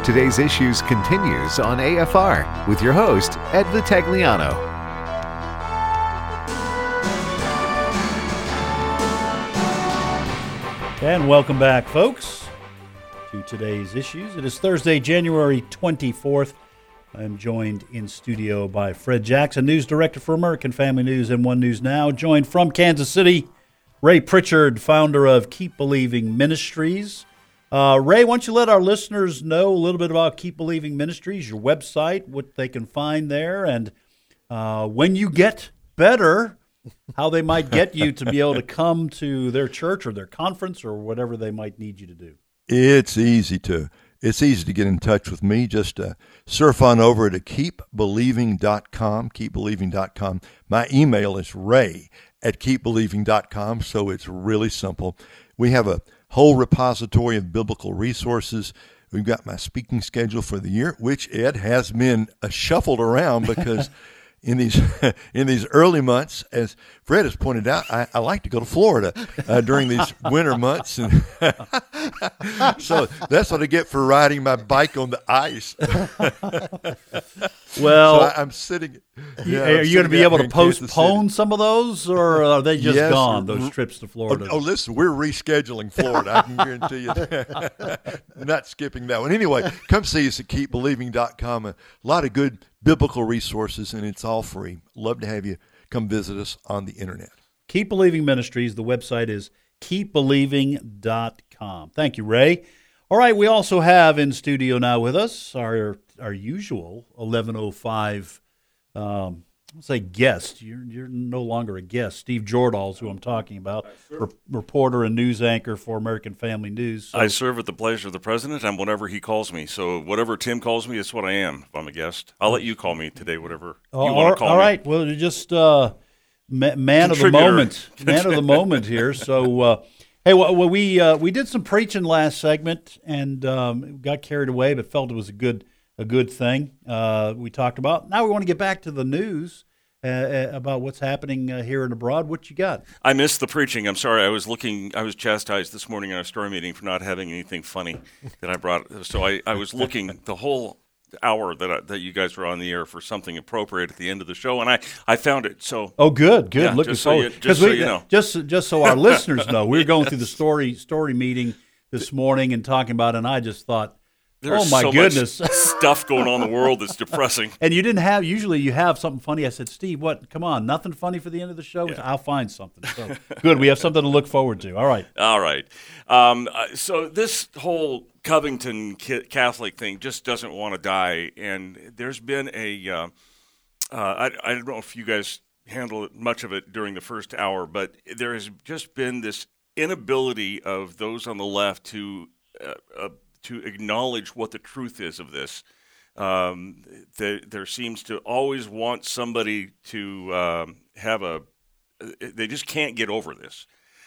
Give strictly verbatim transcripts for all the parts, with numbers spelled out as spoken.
Today's Issues continues on A F R with your host, Ed Vitagliano. And welcome back, folks, to today's Issues. It is Thursday, January twenty-fourth. I'm joined in studio by Fred Jackson, News Director for American Family News and One News Now. Joined from Kansas City, Ray Pritchard, founder of Keep Believing Ministries. Uh, Ray, why don't you let our listeners know a little bit about Keep Believing Ministries, your website, what they can find there, and uh, when you get better, how they might get you to be able to come to their church or their conference or whatever they might need you to do. It's easy to it's easy to get in touch with me. Just uh, surf on over to keep believing dot com, keep believing dot com. My email is ray at keep believing dot com, so it's really simple. We have a whole repository of biblical resources. We've got my speaking schedule for the year, which, Ed, has been uh, shuffled around because in these in these early months, as Fred has pointed out, I, I like to go to Florida uh, during these winter months. And so that's what I get for riding my bike on the ice. Well, so I, I'm sitting. Yeah, are I'm you going to be able to postpone City. some of those, or are they just yes, gone, those trips to Florida? Oh, oh, listen, we're rescheduling Florida. I can guarantee you that. Not skipping that one. Anyway, come see us at keep believing dot com. A lot of good biblical resources, and it's all free. Love to have you come visit us on the internet. Keep Believing Ministries. The website is keep believing dot com. Thank you, Ray. All right, we also have in studio now with us our our usual eleven oh five um, I'll say guest. You're you're no longer a guest. Steve Jordahl is who I'm talking about, re- reporter and news anchor for American Family News. So, I serve at the pleasure of the president. I'm whatever he calls me. So whatever Tim calls me, it's what I am. If I'm a guest, I'll let you call me today. Whatever you all, want to call all me. All right. Well, just uh, ma- man of the moment, man of the moment here. So. Uh, Hey, well, we uh, we did some preaching last segment and um, got carried away, but felt it was a good a good thing. Uh, we talked about. Now we want to get back to the news uh, about what's happening uh, here and abroad. What you got? I missed the preaching. I'm sorry. I was looking. I was chastised this morning in our story meeting for not having anything funny that I brought. So I, I was looking the whole hour that I, that you guys were on the air for something appropriate at the end of the show, and I, I found it. So oh, good, good. Yeah, Looking just so forward. you, just so we, you know, just just so our listeners know, we were going through the story story meeting this morning and talking about it, and I just thought, there's oh my so goodness, much stuff going on in the world that's depressing. And you didn't have. Usually, you have something funny. I said, Steve, what? Come on, nothing funny for the end of the show. Yeah. I'll find something. So good. We have something to look forward to. All right. All right. Um, so this whole Covington Catholic thing just doesn't want to die, and there's been a. Uh, uh, I, I don't know if you guys handled much of it during the first hour, but there has just been this inability of those on the left to. Uh, uh, to acknowledge what the truth is of this. Um, there, there seems to always want somebody to um, have a – they just can't get over this.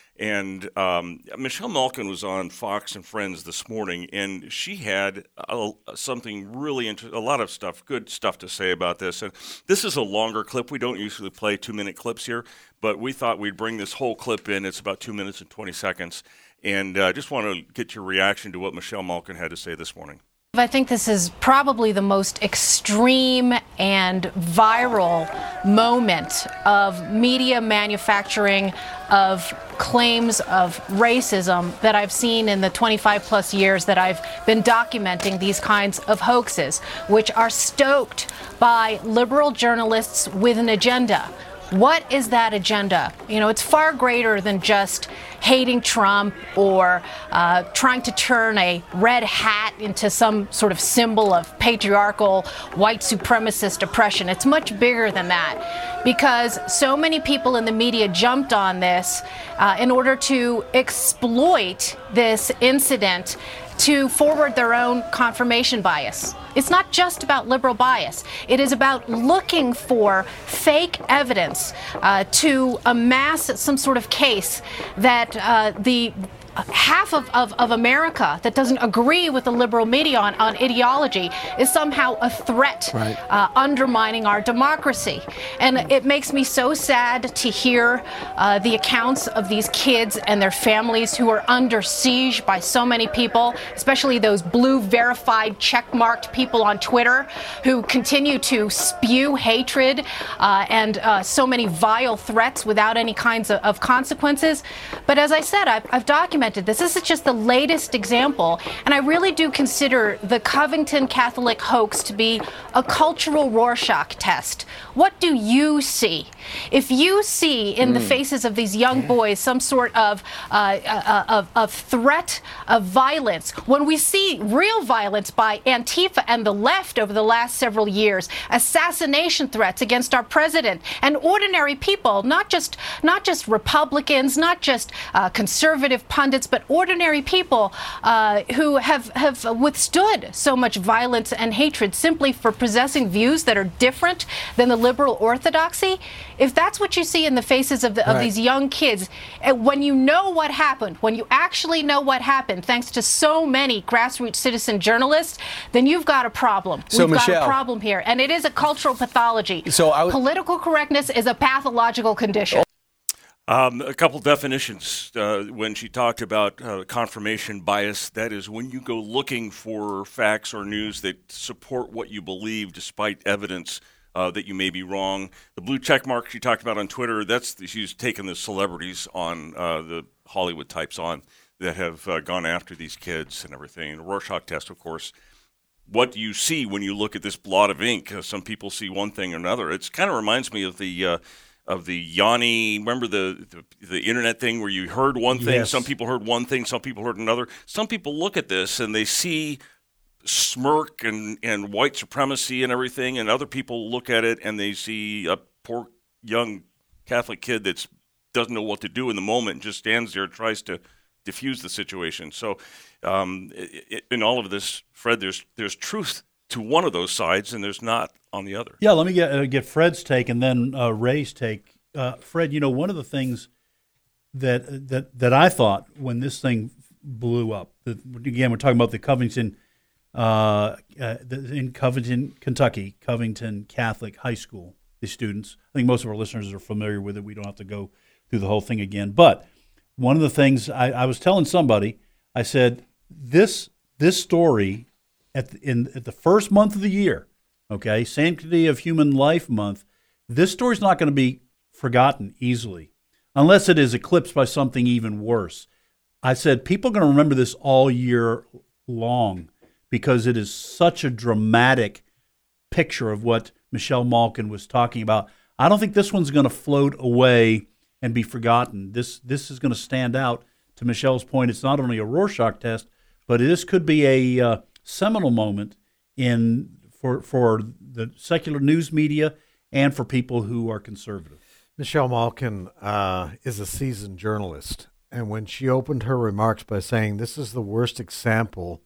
And um, Michelle Malkin was on Fox and Friends this morning, and she had a, something really interesting, a lot of stuff, good stuff to say about this. And this is a longer clip. We don't usually play two-minute clips here, but we thought we'd bring this whole clip in. It's about two minutes and twenty seconds. And I uh, just want to get your reaction to what Michelle Malkin had to say this morning. I think this is probably the most extreme and viral moment of media manufacturing of claims of racism that I've seen in the twenty-five plus years that I've been documenting these kinds of hoaxes, which are stoked by liberal journalists with an agenda. What is that agenda? You know, it's far greater than just hating Trump or uh, trying to turn a red hat into some sort of symbol of patriarchal white supremacist oppression. It's much bigger than that because so many people in the media jumped on this uh, in order to exploit this incident to forward their own confirmation bias. It's not just about liberal bias. It is about looking for fake evidence uh, to amass some sort of case that uh, the half of, of, of America that doesn't agree with the liberal media on, on ideology is somehow a threat, right. uh, undermining our democracy. And it makes me so sad to hear uh, the accounts of these kids and their families who are under siege by so many people, especially those blue verified check-marked people on Twitter who continue to spew hatred uh, and uh, so many vile threats without any kinds of, of consequences. But as I said, I've, I've documented this. This is just the latest example, and I really do consider the Covington Catholic hoax to be a cultural Rorschach test. What do you see? If you see in mm. the faces of these young boys some sort of, uh, uh, of, of threat of violence, when we see real violence by Antifa and the left over the last several years, assassination threats against our president and ordinary people, not just not just Republicans, not just uh, conservative pundits, but ordinary people uh, who have, have withstood so much violence and hatred simply for possessing views that are different than the liberal orthodoxy. If that's what you see in the faces of, the, of right. these young kids, when you know what happened, when you actually know what happened, thanks to so many grassroots citizen journalists, then you've got a problem. So, We've Michelle, got a problem here, and it is a cultural pathology. So I w- Political correctness is a pathological condition. Um, a couple definitions uh, when she talked about uh, confirmation bias. That is when you go looking for facts or news that support what you believe despite evidence uh, that you may be wrong. The blue check mark she talked about on Twitter, that's she's taken the celebrities on, uh, the Hollywood types on, that have uh, gone after these kids and everything. The Rorschach test, of course. What do you see when you look at this blot of ink? Uh, some people see one thing or another. It kind of reminds me of the... Uh, of the Yanni, remember the, the the internet thing where you heard one thing, yes. some people heard one thing, some people heard another. Some people look at this and they see smirk and, and white supremacy and everything, and other people look at it and they see a poor young Catholic kid that doesn't know what to do in the moment and just stands there and tries to diffuse the situation. So um, it, in all of this, Fred, there's there's truth to one of those sides and there's not on the other. Yeah, let me get uh, get Fred's take and then uh, Ray's take. Uh, Fred, you know, one of the things that that that I thought when this thing blew up, that, again, we're talking about the Covington, uh, uh, the, in Covington, Kentucky, Covington Catholic High School, the students. I think most of our listeners are familiar with it. We don't have to go through the whole thing again. But one of the things I, I was telling somebody, I said, this this story at the, in at the first month of the year, okay, Sanctity of Human Life Month, this story's not going to be forgotten easily unless it is eclipsed by something even worse. I said people are going to remember this all year long because it is such a dramatic picture of what Michelle Malkin was talking about. I don't think this one's going to float away and be forgotten. This this is going to stand out. To Michelle's point, it's not only a Rorschach test, but this could be a uh, seminal moment in for for the secular news media and for people who are conservative. Michelle Malkin uh, is a seasoned journalist, and when she opened her remarks by saying this is the worst example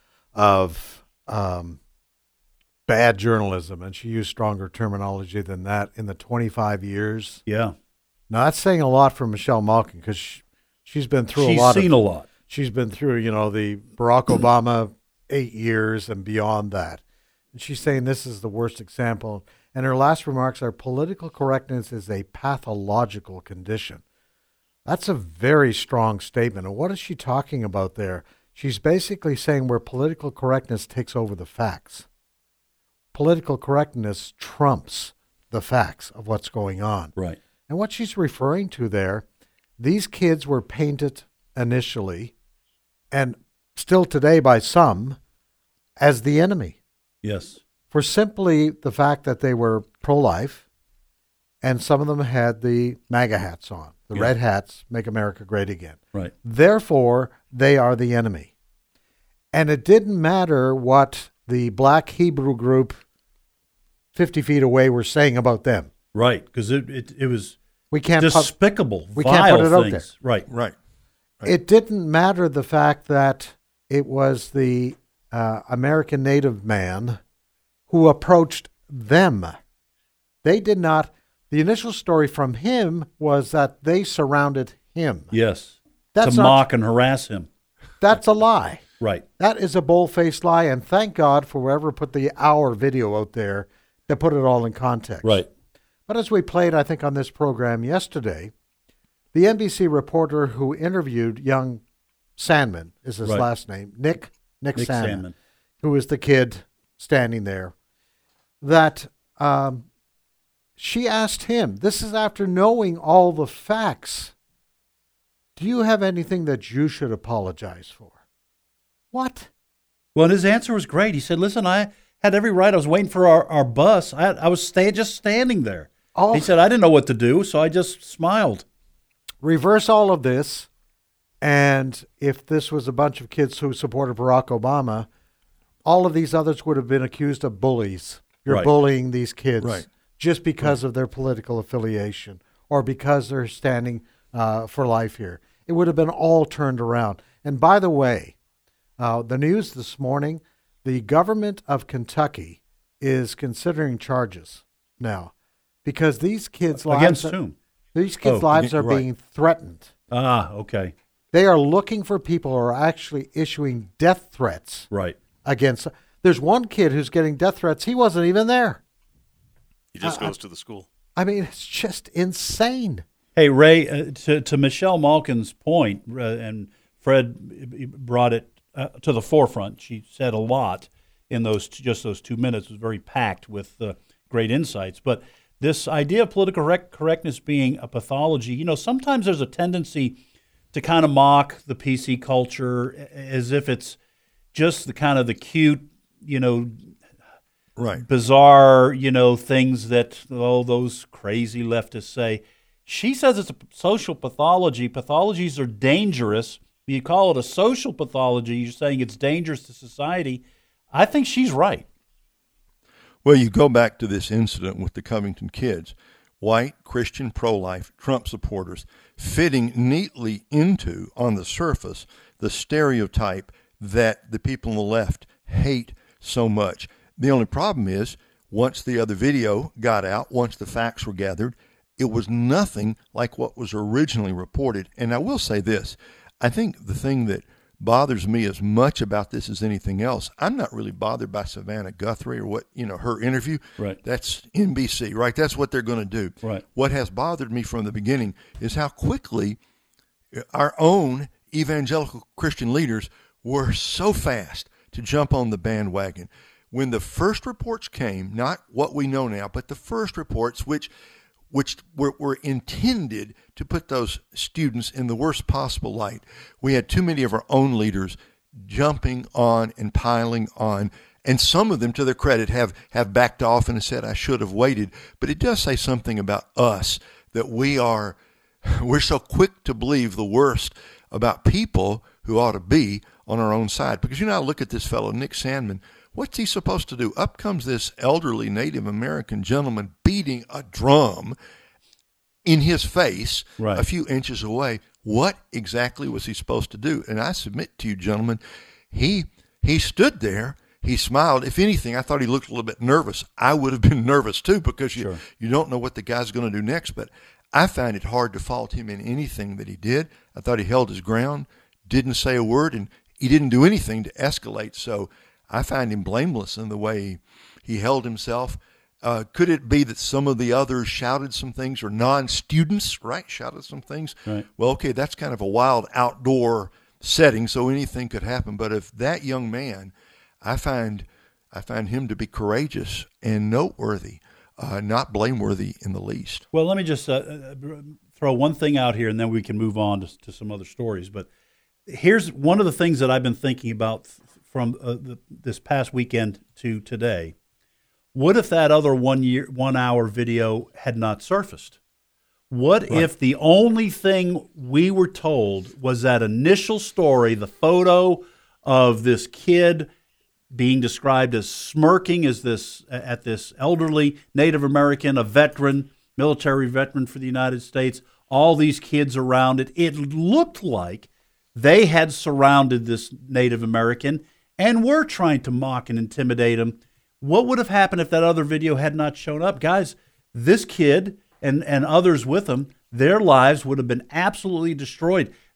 of um, bad journalism, and she used stronger terminology than that, in the twenty-five years. Yeah. Now, that's saying a lot for Michelle Malkin because she, she's been through She's a lot. She's seen of, a lot. She's been through, you know, the Barack Obama eight years and beyond that. And she's saying this is the worst example. And her last remarks are political correctness is a pathological condition. That's a very strong statement. And what is she talking about there? She's basically saying where political correctness takes over the facts. Political correctness trumps the facts of what's going on. Right. And what she's referring to there, these kids were painted initially, and still today by some, as the enemy. Yes. For simply the fact that they were pro-life, and some of them had the MAGA hats on, the yeah. red hats, Make America Great Again. Right. Therefore, they are the enemy. And it didn't matter what the black Hebrew group fifty feet away were saying about them. Right, because it, it it was we can't despicable, put, we vile can't put it out things. there. Right. Right. Right. It didn't matter the fact that it was the uh, American native man who approached them. They did not. The initial story from him was that they surrounded him. Yes. That's to not, mock and harass him. That's a lie. Right. That is a bold-faced lie, and thank God for whoever put the hour video out there that put it all in context. Right. But as we played, I think, on this program yesterday, the N B C reporter who interviewed young Sandman, is his Right. last name, Nick, Nick, Nick Sandman, Sandman. who is the kid standing there, that um, she asked him, this is after knowing all the facts, do you have anything that you should apologize for? What? Well, and his answer was great. He said, listen, I had every right. I was waiting for our, our bus. I, I was stay, just standing there. Oh. He said, I didn't know what to do, so I just smiled. Reverse all of this, and if this was a bunch of kids who supported Barack Obama, all of these others would have been accused of bullies. You're Right. bullying these kids Right. just because of their political affiliation or because they're standing uh, for life here. It would have been all turned around. And by the way, uh, the news this morning, the government of Kentucky is considering charges now because these kids' lives Against are, whom? these kids' Oh, lives are right. being threatened. Ah, okay. They are looking for people who are actually issuing death threats Right. against. There's one kid who's getting death threats. He wasn't even there. He just Uh, goes to the school. I mean, it's just insane. Hey, Ray, uh, to, to Michelle Malkin's point, uh, and Fred brought it uh, to the forefront. She said a lot in those just those two minutes. It was very packed with uh, great insights. But this idea of political correct, correctness being a pathology, you know, sometimes there's a tendency to kind of mock the P C culture as if it's just the kind of the cute, you know, Right. bizarre, you know, things that oh those crazy leftists say. She says it's a social pathology. Pathologies are dangerous. You call it a social pathology. You're saying it's dangerous to society. I think she's right. Well, you go back to this incident with the Covington kids, white, Christian, pro-life, Trump supporters, fitting neatly into, on the surface, the stereotype that the people on the left hate so much. The only problem is, once the other video got out, once the facts were gathered, it was nothing like what was originally reported. And I will say this, I think the thing that bothers me as much about this as anything else, I'm not really bothered by Savannah Guthrie or what, you know, her interview. Right. That's N B C, right? That's what they're going to do. Right. What has bothered me from the beginning is how quickly our own evangelical Christian leaders were so fast to jump on the bandwagon. When the first reports came, not what we know now, but the first reports, which which were, were intended to put those students in the worst possible light, we had too many of our own leaders jumping on and piling on. And some of them, to their credit, have, have backed off and said, I should have waited. But it does say something about us, that we are, we're so quick to believe the worst about people who ought to be on our own side. Because, you know, I look at this fellow, Nick Sandman. What's he supposed to do? Up comes this elderly Native American gentleman beating a drum in his face, Right. a few inches away. What exactly was he supposed to do? And I submit to you, gentlemen, he he stood there. He smiled. If anything, I thought he looked a little bit nervous. I would have been nervous too, because you, Sure. you don't know what the guy's going to do next. But I find it hard to fault him in anything that he did. I thought he held his ground, didn't say a word, and he didn't do anything to escalate. So I find him blameless in the way he held himself. Uh, could it be that some of the others shouted some things, or non-students, right, shouted some things? Right. Well, okay, that's kind of a wild outdoor setting, so anything could happen. But if that young man, I find I find him to be courageous and noteworthy, uh, not blameworthy in the least. Well, let me just uh, uh, throw one thing out here, and then we can move on to, to some other stories. But here's one of the things that I've been thinking about from uh, the, this past weekend to today. What if that other one year, one hour video had not surfaced? What Right. if the only thing we were told was that initial story, the photo of this kid being described as smirking as this at this elderly Native American, a veteran, military veteran for the United States, all these kids around it. It looked like they had surrounded this Native American and were trying to mock and intimidate him. What would have happened if that other video had not shown up? Guys, this kid and, and others with him, their lives would have been absolutely destroyed.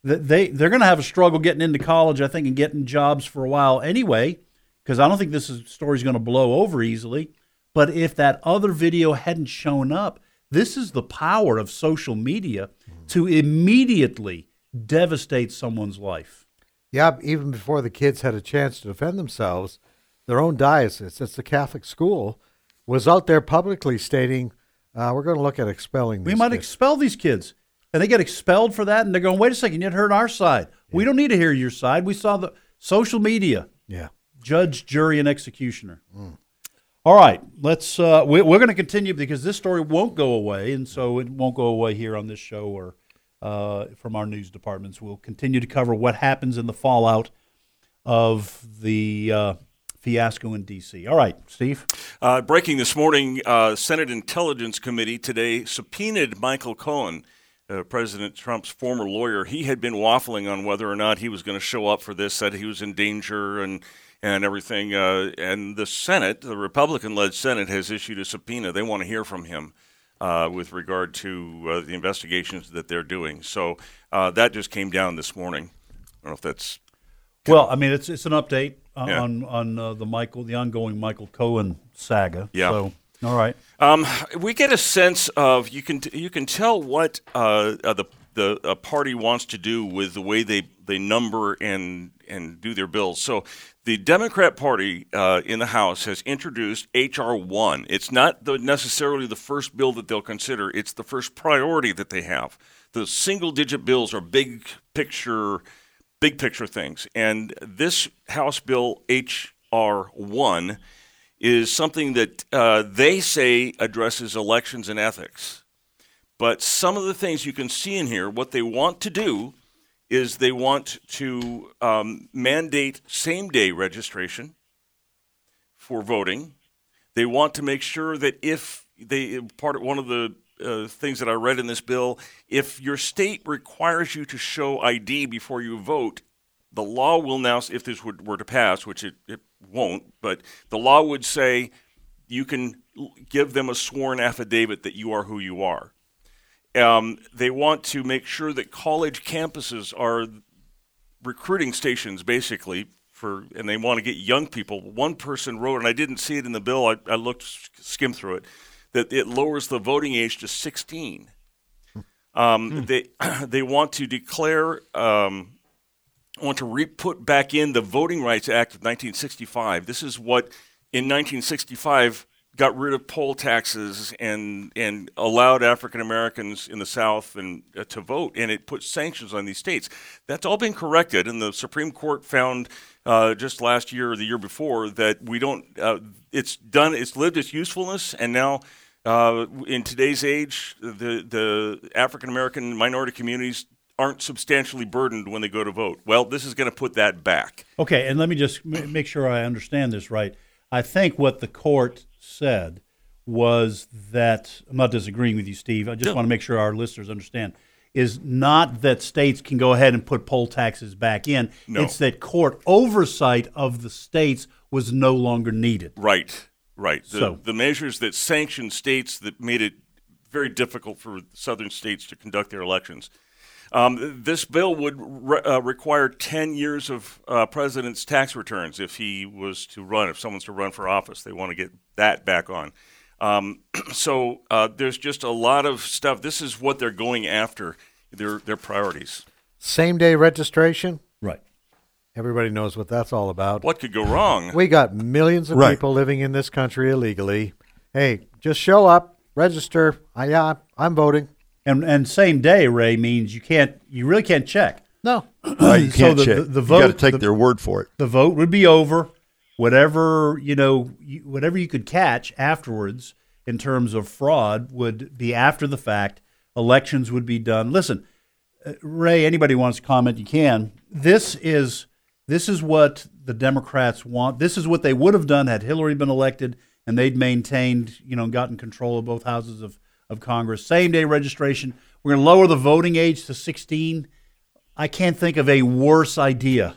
they they're going to have a struggle getting into college, I think, and getting jobs for a while anyway, because I don't think this is, story's going to blow over easily. But if that other video hadn't shown up, this is the power of social media to immediately devastate someone's life. Yeah, even before the kids had a chance to defend themselves, their own diocese, it's the Catholic school, was out there publicly stating, uh, we're going to look at expelling these We might kids. expel these kids. And they get expelled for that, and they're going, wait a second, you heard our side. Yeah. We don't need to hear your side. We saw the social media. Yeah. Judge, jury, and executioner. Mm. All right, let's. Uh, we, we're going to continue because this story won't go away, and so it won't go away here on this show or uh, from our news departments. We'll continue to cover what happens in the fallout of the uh, fiasco in D C. All right, Steve. Uh, breaking this morning, uh, Senate Intelligence Committee today subpoenaed Michael Cohen, uh, President Trump's former lawyer. He had been waffling on whether or not he was going to show up for this, said he was in danger and and everything. Uh, and the Senate, the Republican-led Senate, has issued a subpoena. They want to hear from him uh, with regard to uh, the investigations that they're doing. So uh, that just came down this morning. I don't know if that's well. I mean, it's it's an update on yeah. on, on uh, the Michael, the ongoing Michael Cohen saga. Yeah. So, all right. Um, we get a sense of you can you can tell what uh, uh, the the uh, party wants to do with the way they, they number and and do their bills. So the Democrat Party uh, in the House has introduced H R one. It's not the, necessarily the first bill that they'll consider. It's the first priority that they have. The single-digit bills are big picture, big picture things. And this House bill H R one is something that uh, they say addresses elections and ethics. But some of the things you can see in here, what they want to do is they want to um, mandate same-day registration for voting. They want to make sure that if they part of one of the uh, things that I read in this bill, if your state requires you to show I D before you vote, the law will now, if this would, were to pass, which it, it won't, but the law would say you can give them a sworn affidavit that you are who you are. Um, they want to make sure that college campuses are recruiting stations, basically, for, and they want to get young people. One person wrote, and I didn't see it in the bill, I, I looked, skimmed through it, that it lowers the voting age to sixteen. Um, hmm. They they want to declare, um, want to re- put back in the Voting Rights Act of nineteen sixty-five. This is what, in nineteen sixty-five, got rid of poll taxes and and allowed African Americans in the South and uh, to vote, and it put sanctions on these states. That's all been corrected, and the Supreme Court found uh, just last year or the year before that we don't. Uh, it's done. It's lived its usefulness, and now uh, in today's age, the the African American minority communities aren't substantially burdened when they go to vote. Well, this is going to put that back. Okay, and let me just m- make sure I understand this right. I think what the court said was that, I'm not disagreeing with you, Steve, I just no. want to make sure our listeners understand, is not that states can go ahead and put poll taxes back in. No. It's that court oversight of the states was no longer needed. Right, right. The, so, the measures that sanctioned states that made it very difficult for southern states to conduct their elections. Um, this bill would re- uh, require ten years of uh, president's tax returns if he was to run, if someone's to run for office. They want to get that back on. Um, so uh, there's just a lot of stuff. This is what they're going after, their their priorities. Same-day registration? right. Everybody knows what that's all about. What could go wrong? We got millions of Right. people living in this country illegally. Hey, just show up, register. I, yeah, I'm voting. And and same day, Ray, means you can't, you really can't check. No. Right, you So can't the- check. the- the you got to vote- take the- their word for it. The vote would be over. Whatever, you know, you, whatever you could catch afterwards in terms of fraud would be after the fact. Elections would be done. Listen, uh, Ray, anybody wants to comment, you can. This is this is what the Democrats want. This is what they would have done had Hillary been elected and they'd maintained, you know, gotten control of both houses of, of Congress. Same-day registration. We're going to lower the voting age to sixteen. I can't think of a worse idea.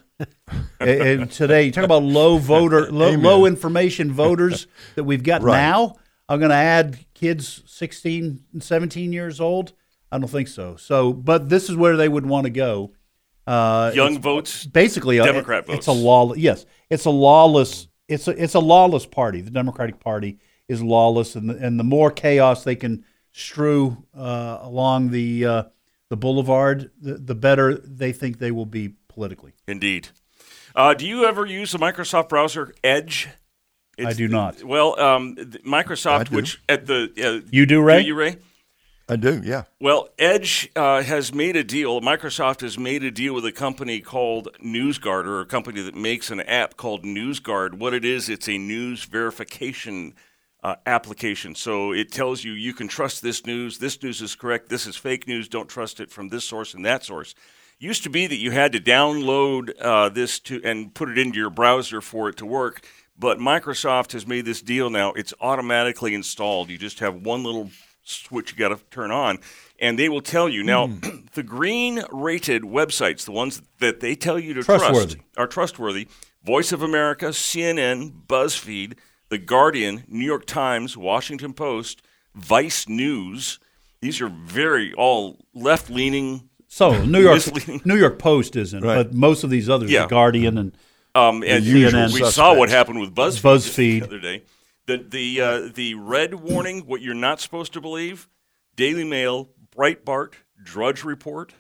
And today, you talk about low voter, low, low information voters that we've got Right. now. I'm going to add kids sixteen and seventeen years old. I don't think so. So, but this is where they would want to go. Uh, Young it's votes, basically a, Democrat votes. It's a law. Yes, it's a lawless. It's a it's a lawless party. The Democratic Party is lawless, and the, and the more chaos they can strew uh, along the uh, the boulevard, the, the better they think they will be politically. Indeed. Uh, do you ever use the Microsoft browser Edge? It's, I do not. Well, um, Microsoft, do. which at the uh, You do, Ray? Do you, Ray? I do, yeah. Well, Edge uh, has made a deal. Microsoft has made a deal with a company called NewsGuard, or a company that makes an app called NewsGuard. What it is, it's a news verification uh, application. So it tells you you can trust this news. This news is correct. This is fake news. Don't trust it from this source and that source. Used to be that you had to download uh, this to and put it into your browser for it to work. But Microsoft has made this deal now. It's automatically installed. You just have one little switch you got to turn on, and they will tell you. Now, mm. the green-rated websites, the ones that they tell you to trustworthy. trust, are trustworthy. Voice of America, C N N, BuzzFeed, The Guardian, New York Times, Washington Post, Vice News. These are very all left-leaning. So New York misleading. New York Post isn't, Right. but most of these others, Yeah. The Guardian and Um, and C N N. we suspects. saw what happened with BuzzFeed, BuzzFeed. the other day. The the uh, the red warning, what you're not supposed to believe, Daily Mail, Breitbart, Drudge Report.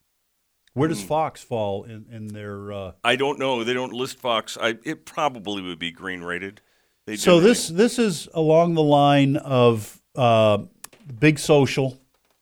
where does Fox fall in, in their uh, I don't know. They don't list Fox. I, it probably would be green rated. They So do this this is along the line of uh, big social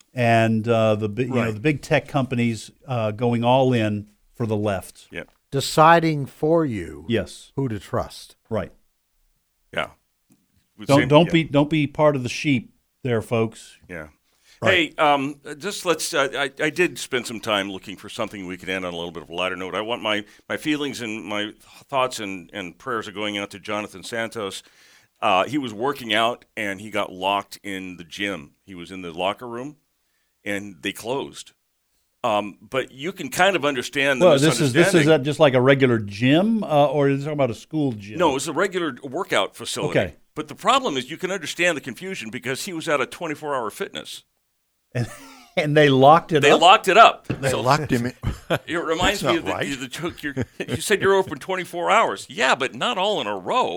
and uh, the big you know Right. the big tech companies uh, going all in for the left. Yeah, Deciding for you Yes, who to trust. right. yeah. Would Don't say- don't yeah, be don't be part of the sheep there, folks. Yeah. Hey, um, just let's. Uh, I I did spend some time looking for something we could end on a little bit of a lighter note. I want my, my feelings and my thoughts and, and prayers are going out to Jonathan Santos. Uh, he was working out and he got locked in the gym. He was in the locker room, and they closed. Um, but you can kind of understand the Well, this is this is misunderstanding. uh, just like a regular gym, uh, or is it talking about a school gym? No, it's a regular workout facility. Okay. But the problem is you can understand the confusion because he was at a twenty-four hour fitness. and, and they locked it They up. locked it up. They So locked him in. it reminds That's me of not the, right. the, took your, you said you're open twenty-four hours. Yeah, but not all in a row.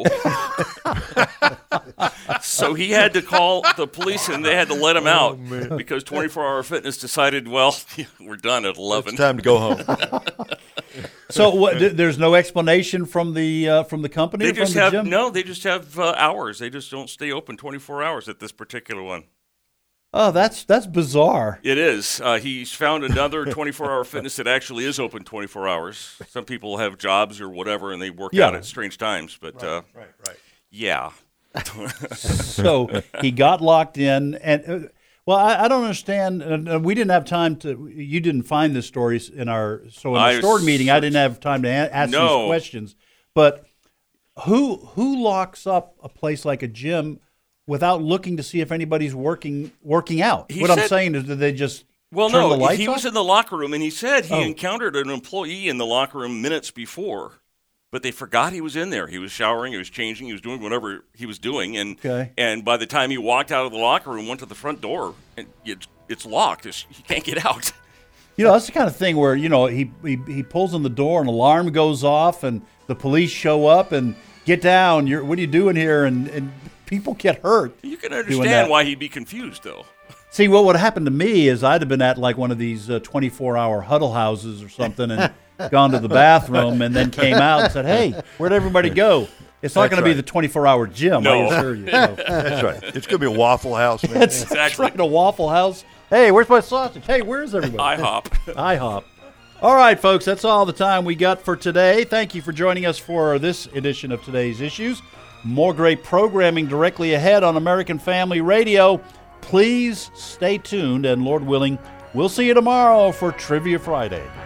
So he had to call the police and they had to let him out because twenty-four hour fitness decided, well, we're done at eleven. It's time to go home. So what, th- there's no explanation from the uh, from the company They or from just the have gym? no. They just have uh, hours. They just don't stay open twenty-four hours at this particular one. Oh, that's that's bizarre. It is. Uh, he's found another twenty-four hour fitness that actually is open twenty-four hours. Some people have jobs or whatever, and they work Yeah. out at strange times. But uh, right, right. yeah, So he got locked in, and uh, well, I, I don't understand. And uh, we didn't have time to. You didn't find this story in our so in I the stored meeting. I didn't have time to a- ask No. these questions. But who who locks up a place like a gym without looking to see if anybody's working working out? He what I'm said- saying is, did they just well, turn the no, lights he was off? in the locker room, and he said he Oh. encountered an employee in the locker room minutes before, but they forgot he was in there. He was showering, he was changing, he was doing whatever he was doing, and Okay. and by the time he walked out of the locker room, went to the front door, and it's it's locked. It's, he can't get out. You know, that's the kind of thing where, you know, he, he he pulls on the door, an alarm goes off, and the police show up and get down. You're, what are you doing here? And, and people get hurt. You can doing understand that. why he'd be confused, though. See, what would happen to me is I'd have been at like one of these uh, twenty-four hour huddle houses or something and gone to the bathroom and then came out and said, hey, where'd everybody go? It's not That's going to be right. the twenty-four hour gym, No. I assure you. So. That's right. It's going to be a Waffle House, man. That's, that's Exactly. right, a Waffle House. Hey, where's my sausage? Hey, where's everybody? IHOP. IHOP. All right, folks, that's all the time we got for today. Thank you for joining us for this edition of Today's Issues. More great programming directly ahead on American Family Radio. Please stay tuned, and Lord willing, we'll see you tomorrow for Trivia Friday.